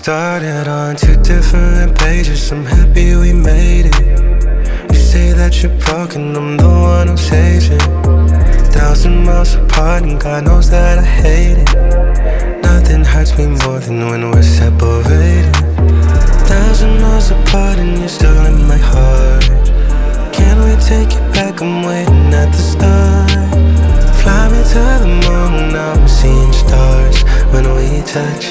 started on two different pages. I'm happy we made it. You say that you're broken, I'm the one who's changing. 1,000 miles apart and God knows that I hate it. Nothing hurts me more than when we're separated. 1,000 miles apart and you're still in my heart. Can't we take it back? I'm waiting at the start. Fly me to the moon, now I'm seeing stars when we touch.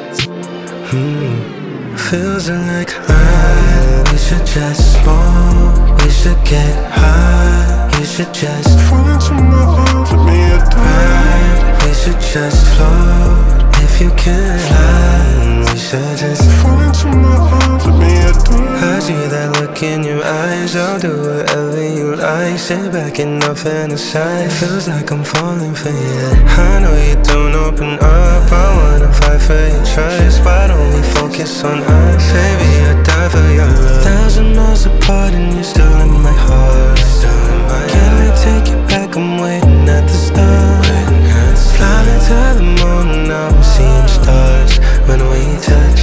Feels like we should just smoke, we should get high. You should just fall into my arms, let me adore. We should just float, if you can fly. We should just fall into my arms, let me adore. I see that look in your eyes, I'll do whatever you like. Sit back and I'll fantasize. Feels like I'm falling for you. I know you don't open up, I wanna fight for your trust. Why don't we focus on us? Baby, I'd die for your love. 1,000 miles apart and you're still in my heart. Can we take it back? I'm waiting at the start. Fly me to the moon, now I'm seeing stars when we touch.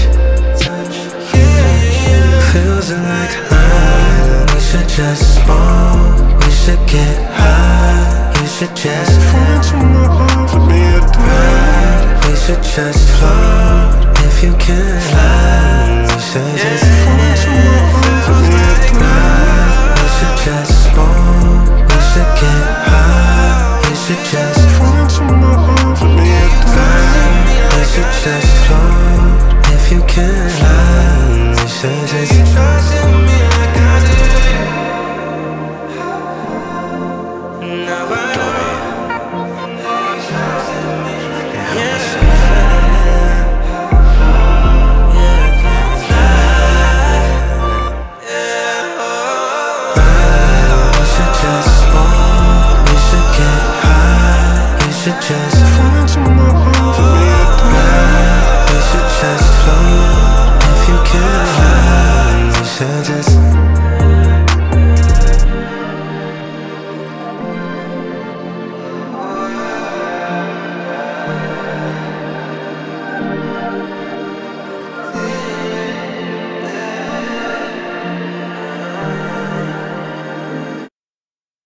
Feels like we should just smoke, we should get high. You should just fall into my arms, let me adore. We should just float, if you can fly. We should just fall into my arms, let me adore.